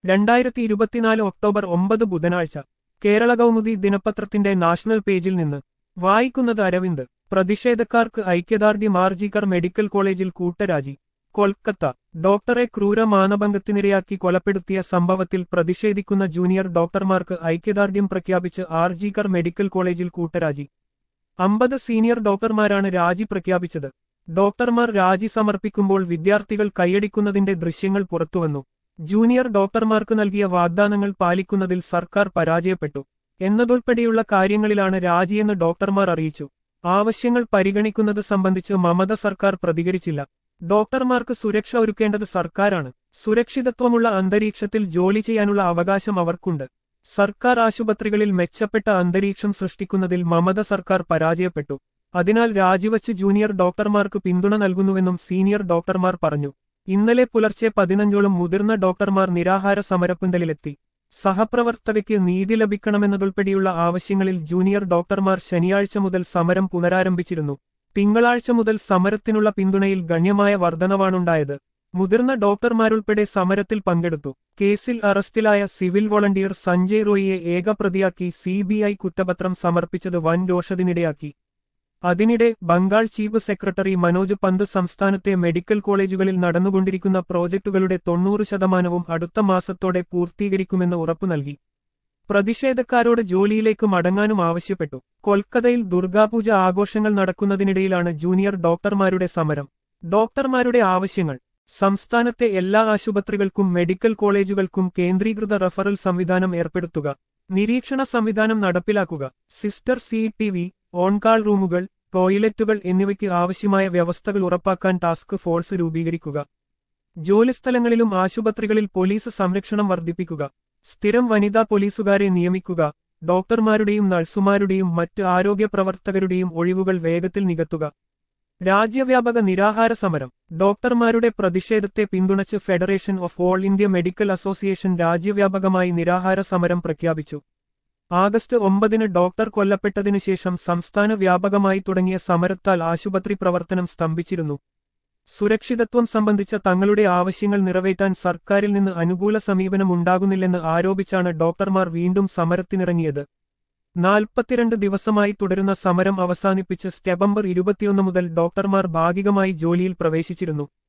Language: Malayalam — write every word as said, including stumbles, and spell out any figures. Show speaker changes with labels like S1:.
S1: രണ്ടായിരത്തി ഇരുപത്തിനാല് ഒക്ടോബർ ഒമ്പത് ബുധനാഴ്ച കേരള കൗമുദി ദിനപത്രത്തിന്റെ നാഷണൽ പേജിൽ നിന്ന് വായിക്കുന്നത് അരവിന്ദ്. പ്രതിഷേധക്കാർക്ക് ഐക്യദാർഢ്യം. ആർജിക്കർ മെഡിക്കൽ കോളേജിൽ കൂട്ടരാജി. കൊൽക്കത്ത. ഡോക്ടറെ ക്രൂര മാനഭംഗത്തിനിരയാക്കി കൊലപ്പെടുത്തിയ സംഭവത്തിൽ പ്രതിഷേധിക്കുന്ന ജൂനിയർ ഡോക്ടർമാർക്ക് ഐക്യദാർഢ്യം പ്രഖ്യാപിച്ച് ആർജിക്കർ മെഡിക്കൽ കോളേജിൽ കൂട്ടരാജി. അമ്പത് സീനിയർ ഡോക്ടർമാരാണ് രാജി പ്രഖ്യാപിച്ചത്. ഡോക്ടർമാർ രാജി സമർപ്പിക്കുമ്പോൾ വിദ്യാർത്ഥികൾ കൈയടിക്കുന്നതിന്റെ ദൃശ്യങ്ങൾ പുറത്തുവന്നു. ജൂനിയർ ഡോക്ടർമാർക്ക് നൽകിയ വാഗ്ദാനങ്ങൾ പാലിക്കുന്നതിൽ സർക്കാർ പരാജയപ്പെട്ടു എന്നതുൾപ്പെടെയുള്ള കാര്യങ്ങളിലാണ് രാജിയെന്ന് ഡോക്ടർമാർ അറിയിച്ചു. ആവശ്യങ്ങൾ പരിഗണിക്കുന്നത് സംബന്ധിച്ച് മമത സർക്കാർ പ്രതികരിച്ചില്ല. ഡോക്ടർമാർക്ക് സുരക്ഷ ഒരുക്കേണ്ടത് സർക്കാരാണ്. സുരക്ഷിതത്വമുള്ള അന്തരീക്ഷത്തിൽ ജോലി ചെയ്യാനുള്ള അവകാശം അവർക്കുണ്ട്. സർക്കാർ ആശുപത്രികളിൽ മെച്ചപ്പെട്ട അന്തരീക്ഷം സൃഷ്ടിക്കുന്നതിൽ മമത സർക്കാർ പരാജയപ്പെട്ടു. അതിനാൽ രാജിവച്ച് ജൂനിയർ ഡോക്ടർമാർക്ക് പിന്തുണ നൽകുന്നുവെന്നും സീനിയർ ഡോക്ടർമാർ പറഞ്ഞു. ഇന്നലെ പുലർച്ചെ പതിനഞ്ചോളം മുതിർന്ന ഡോക്ടർമാർ നിരാഹാര സമരപ്പന്തലിലെത്തി. സഹപ്രവർത്തകയ്ക്ക് നീതി ലഭിക്കണമെന്നതുൾപ്പെടെയുള്ള ആവശ്യങ്ങളിൽ ജൂനിയർ ഡോക്ടർമാർ ശനിയാഴ്ച മുതൽ സമരം പുനരാരംഭിച്ചിരുന്നു. തിങ്കളാഴ്ച മുതൽ സമരത്തിനുള്ള പിന്തുണയിൽ ഗണ്യമായ വർധനവാണുണ്ടായത്. മുതിർന്ന ഡോക്ടർമാരുൾപ്പെടെ സമരത്തിൽ പങ്കെടുത്തു. കേസിൽ അറസ്റ്റിലായ സിവിൽ വോളണ്ടിയർ സഞ്ജയ് റോയിയെ ഏകപ്രതിയാക്കി സി ബി ഐ കുറ്റപത്രം സമർപ്പിച്ചത് വൻ രോഷത്തിനിടയാക്കി. അതിനിടെ ബംഗാൾ ചീഫ് സെക്രട്ടറി മനോജ് പന്ത് സംസ്ഥാനത്തെ മെഡിക്കൽ കോളേജുകളിൽ നടന്നുകൊണ്ടിരിക്കുന്ന പ്രോജക്ടുകളുടെ തൊണ്ണൂറ് ശതമാനവും അടുത്ത മാസത്തോടെ പൂർത്തീകരിക്കുമെന്ന് ഉറപ്പു നൽകി. പ്രതിഷേധക്കാരോട് ജോലിയിലേക്ക് മടങ്ങാനും ആവശ്യപ്പെട്ടു. കൊൽക്കത്തയിൽ ദുർഗാപൂജ ആഘോഷങ്ങൾ നടക്കുന്നതിനിടയിലാണ് ജൂനിയർ ഡോക്ടർമാരുടെ സമരം. ഡോക്ടർമാരുടെ ആവശ്യങ്ങൾ: സംസ്ഥാനത്തെ എല്ലാ ആശുപത്രികൾക്കും മെഡിക്കൽ കോളേജുകൾക്കും കേന്ദ്രീകൃത റഫറൽ സംവിധാനം ഏർപ്പെടുത്തുക. നിരീക്ഷണ സംവിധാനം നടപ്പിലാക്കുക. Sister C T V, on call റൂമുകൾ, ടോയ്ലറ്റുകൾ എന്നിവയ്ക്ക് ആവശ്യമായ വ്യവസ്ഥകൾ ഉറപ്പാക്കാൻ ടാസ്ക് ഫോഴ്സ് രൂപീകരിക്കുക. ജോലിസ്ഥലങ്ങളിലും ആശുപത്രികളിൽ പോലീസ് സംരക്ഷണം വർദ്ധിപ്പിക്കുക. സ്ഥിരം വനിതാ പോലീസുകാരെ നിയമിക്കുക. ഡോക്ടർമാരുടെയും നഴ്സുമാരുടെയും മറ്റ് ആരോഗ്യ പ്രവർത്തകരുടെയും ഒഴിവുകൾ വേഗത്തിൽ നികത്തുക. രാജ്യവ്യാപക നിരാഹാര സമരം. ഡോക്ടർമാരുടെ പ്രതിഷേധത്തെ പിന്തുണച്ച് federation of all India medical association രാജ്യവ്യാപകമായി നിരാഹാര സമരം പ്രഖ്യാപിച്ചു. ആഗസ്റ്റ് ഒമ്പതിന് ഡോക്ടർ കൊല്ലപ്പെട്ടതിനുശേഷം സംസ്ഥാന വ്യാപകമായി തുടങ്ങിയ സമരത്താൽ ആശുപത്രി പ്രവർത്തനം സ്തംഭിച്ചിരുന്നു. സുരക്ഷിതത്വം സംബന്ധിച്ച തങ്ങളുടെ ആവശ്യങ്ങൾ നിറവേറ്റാൻ സർക്കാരിൽ നിന്ന് അനുകൂല സമീപനം ഉണ്ടാകുന്നില്ലെന്ന് ആരോപിച്ചാണ് ഡോക്ടർമാർ വീണ്ടും സമരത്തിനിറങ്ങിയത്. നാൽപ്പത്തിരണ്ട് ദിവസമായി തുടരുന്ന സമരം അവസാനിപ്പിച്ച് സെപ്റ്റംബർ ഇരുപത്തിയൊന്ന് മുതൽ ഡോക്ടർമാർ ഭാഗികമായി ജോലിയിൽ പ്രവേശിച്ചിരുന്നു.